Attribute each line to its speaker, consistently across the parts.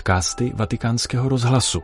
Speaker 1: podcasty Vatikánského rozhlasu.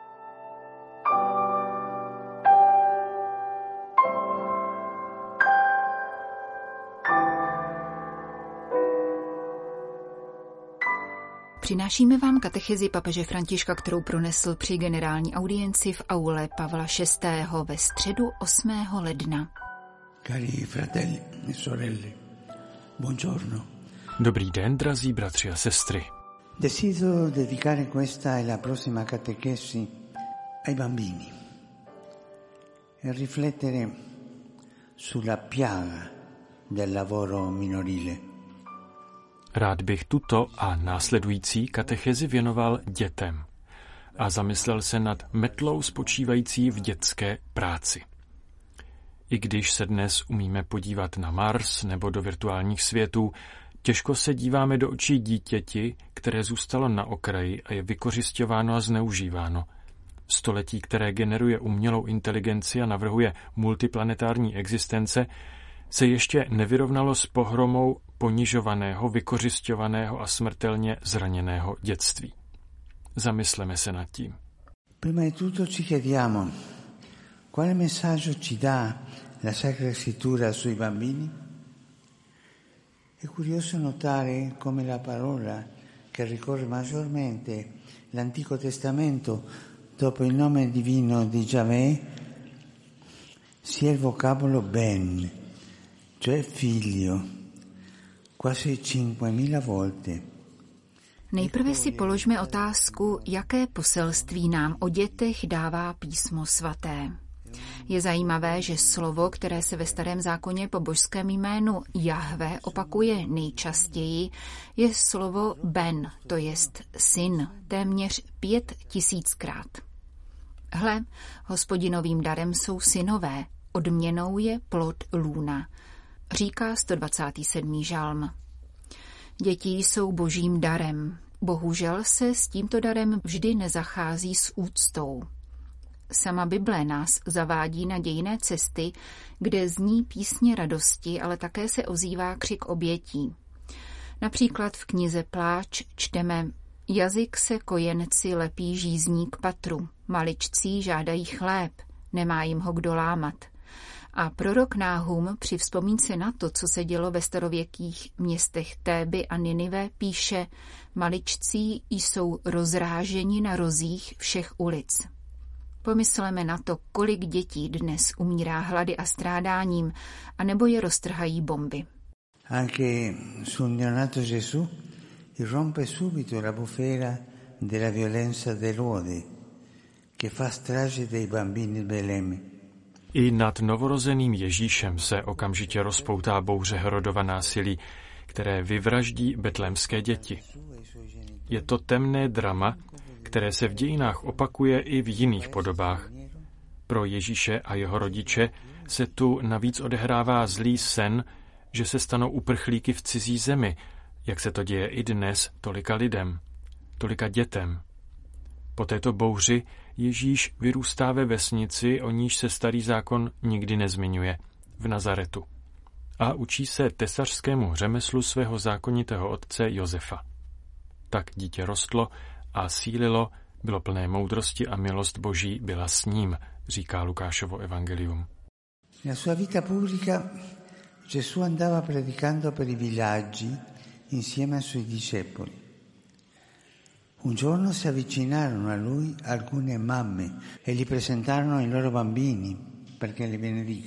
Speaker 2: Přinášíme vám katechezi papeže Františka, kterou pronesl při generální audienci v aule Pavla VI. Ve středu 8. ledna.
Speaker 3: Cari fratelli e sorelle, buongiorno.
Speaker 1: Dobrý den, drazí bratři a sestry.
Speaker 3: Decido dedicare questa e la prossima catechesi ai bambini e riflettere sulla piaga del lavoro minorile.
Speaker 1: Rád bych tuto a následující katechezi věnoval dětem a zamyslel se nad metlou spočívající v dětské práci. I když se dnes umíme podívat na Mars nebo do virtuálních světů, těžko se díváme do očí dítěti, které zůstalo na okraji a je vykořisťováno a zneužíváno. Století, které generuje umělou inteligenci a navrhuje multiplanetární existence, se ještě nevyrovnalo s pohromou ponižovaného, vykořisťovaného a smrtelně zraněného dětství. Zamysleme se nad tím.
Speaker 3: Prima di tutto ci chiediamo quale messaggio ci dà la Sacra Scrittura sui bambini? È curioso notare come la parola che ricorre maggiormente l'Antico Testamento dopo il nome divino di Giavè sia il vocabolo ben, cioè figlio, quasi 5.000 volte.
Speaker 2: Nejprve si položme otázku, jaké poselství nám o dětech dává Písmo svaté. Je zajímavé, že slovo, které se ve Starém zákoně po božském jménu Jahve opakuje nejčastěji, je slovo ben, to jest syn, téměř 5000krát. Hle, Hospodinovým darem jsou synové, odměnou je plod lůna, říká 127. žalm. Děti jsou božím darem. Bohužel se s tímto darem vždy nezachází s úctou. Sama Bible nás zavádí na dějinné cesty, kde zní písně radosti, ale také se ozývá křik obětí. Například v knize Pláč čteme: jazyk se kojenci lepí žízní k patru, maličcí žádají chléb, nemá jim ho kdo lámat. A prorok Náhum při vzpomínce na to, co se dělo ve starověkých městech Téby a Ninive, píše: maličcí jsou rozráženi na rozích všech ulic. Pomysleme na to, kolik dětí dnes umírá hlady a strádáním, anebo je roztrhají bomby.
Speaker 3: Anche sul neonato Gesù irrompe subito la bufera della violenza dell'Ode, che fa strage dei bambini in Belém.
Speaker 1: I nad novorozeným Ježíšem se okamžitě rozpoutá bouře Herodova násilí, které vyvraždí betlémské děti. Je to temné drama, které se v dějinách opakuje i v jiných podobách. Pro Ježíše a jeho rodiče se tu navíc odehrává zlý sen, že se stanou uprchlíky v cizí zemi, jak se to děje i dnes tolika lidem, tolika dětem. Po této bouři Ježíš vyrůstá ve vesnici, o níž se Starý zákon nikdy nezmiňuje, v Nazaretu. A učí se tesařskému řemeslu svého zákonitého otce Josefa. Tak dítě rostlo a sílilo, bylo plné moudrosti a milost Boží byla s ním, říká Lukášovo evangelium.
Speaker 3: Nella sua vita pubblica Gesù andava predicando per i villaggi insieme ai suoi discepoli. Un giorno si avvicinarono a lui alcune mamme e gli presentarono i loro bambini perché li benedica.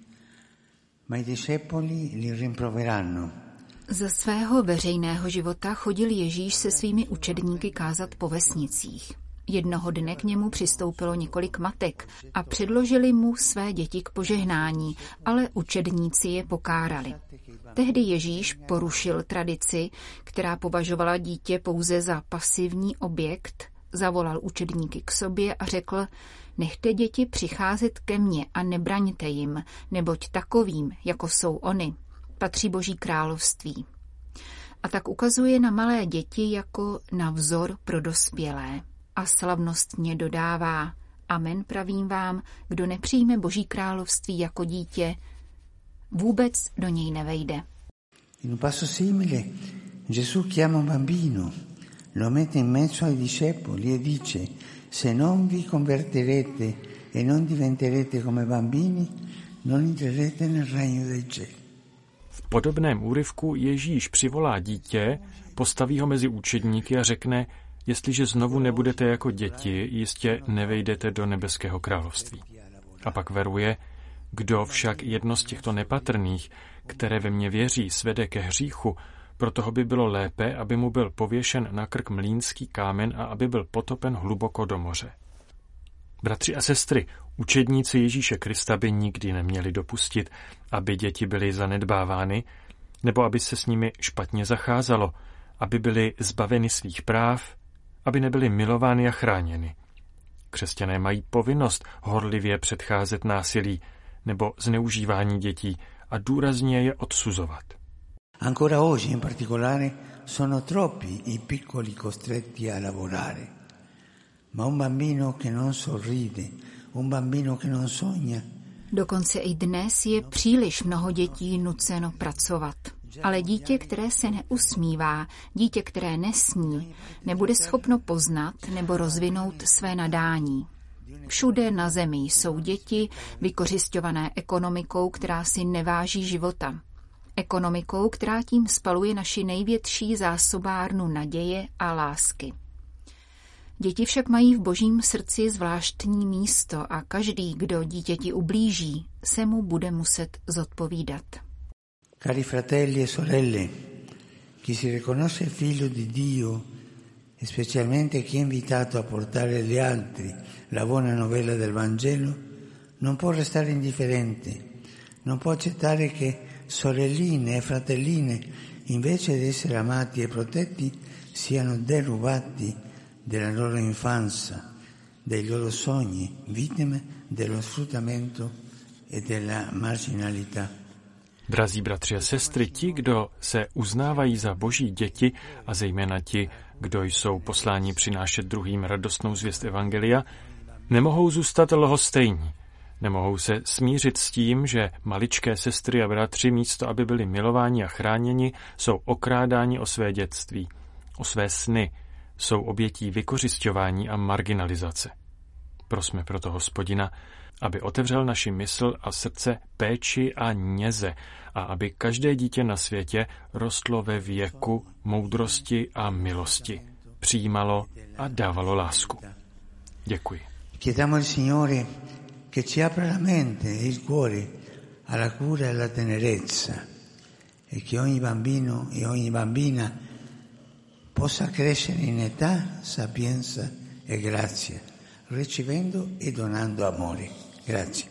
Speaker 3: Ma i discepoli li rimproverarono.
Speaker 2: Za svého veřejného života chodil Ježíš se svými učedníky kázat po vesnicích. Jednoho dne k němu přistoupilo několik matek a předložili mu své děti k požehnání, ale učedníci je pokárali. Tehdy Ježíš porušil tradici, která považovala dítě pouze za pasivní objekt, zavolal učedníky k sobě a řekl: nechte děti přicházet ke mně a nebraňte jim, neboť takovým, jako jsou oni, patří Boží království. A tak ukazuje na malé děti jako na vzor pro dospělé. A slavnostně dodává: amen, pravím vám, kdo nepřijme Boží království jako dítě, vůbec do něj nevejde.
Speaker 3: In un passo simile Gesù chiama un bambino lo mette in mezzo ai discepoli e dice: se non vi convertirete e non diventerete come bambini, non entrerete nel regno dei cieli.
Speaker 1: V podobném úryvku Ježíš přivolá dítě, postaví ho mezi učedníky a řekne: jestliže znovu nebudete jako děti, jistě nevejdete do nebeského království. A pak veruje: kdo však jedno z těchto nepatrných, které ve mně věří, svede ke hříchu, pro toho by bylo lépe, aby mu byl pověšen na krk mlýnský kámen a aby byl potopen hluboko do moře. Bratři a sestry, učedníci Ježíše Krista by nikdy neměli dopustit, aby děti byly zanedbávány, nebo aby se s nimi špatně zacházelo, aby byly zbaveny svých práv, aby nebyly milovány a chráněny. Křesťané mají povinnost horlivě předcházet násilí nebo zneužívání dětí a důrazně je odsuzovat.
Speaker 3: Ancora oggi in particolare sono troppi i piccoli costretti a lavorare, ma un bambino che non sorride, un bambino che non sogna.
Speaker 2: Dokonce i dnes je příliš mnoho dětí nuceno pracovat. Ale dítě, které se neusmívá, dítě, které nesní, nebude schopno poznat nebo rozvinout své nadání. Všude na zemi jsou děti vykořisťované ekonomikou, která si neváží života. Ekonomikou, která tím spaluje naši největší zásobárnu naděje a lásky. Děti však mají v Božím srdci zvláštní místo a každý, kdo dítěti ublíží, se mu bude muset zodpovídat.
Speaker 3: Cari fratelli e sorelle, chi si riconosce figlio di Dio, e specialmente chi è invitato a portare agli altri la buona novella del Vangelo, non può restare indifferente, non può accettare che sorelline e fratelline, invece di essere amati e protetti, siano derubati della loro infanzia, dei loro sogni, vittime dello sfruttamento e della marginalità.
Speaker 1: Drazí bratři a sestry, ti, kdo se uznávají za Boží děti a zejména ti, kdo jsou posláni přinášet druhým radostnou zvěst evangelia, nemohou zůstat lhostejní. Nemohou se smířit s tím, že maličké sestry a bratři místo, aby byli milováni a chráněni, jsou okrádáni o své dětství, o své sny, jsou obětí vykořisťování a marginalizace. Prosme proto Hospodina, aby otevřel naši mysl a srdce péči a něze a aby každé dítě na světě rostlo ve věku, moudrosti a milosti, přijímalo a dávalo lásku. Děkuji.
Speaker 3: Chiediamo al Signore che ci apra la mente e il cuore alla cura e alla tenerezza e che ogni bambino e ogni bambina possa crescere in età, sapienza e grazia, ricevendo e donando amore. Grazie.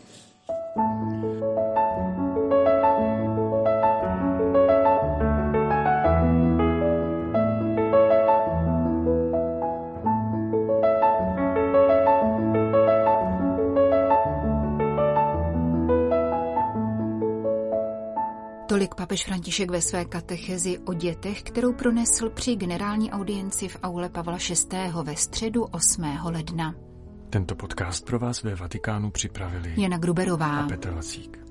Speaker 2: Tolik papež František ve své katechezi o dětech, kterou pronesl při generální audienci v aule Pavla VI. Ve středu 8. ledna.
Speaker 1: Tento podcast pro vás ve Vatikánu připravili
Speaker 2: Jana Gruberová
Speaker 1: a Petr Vacík.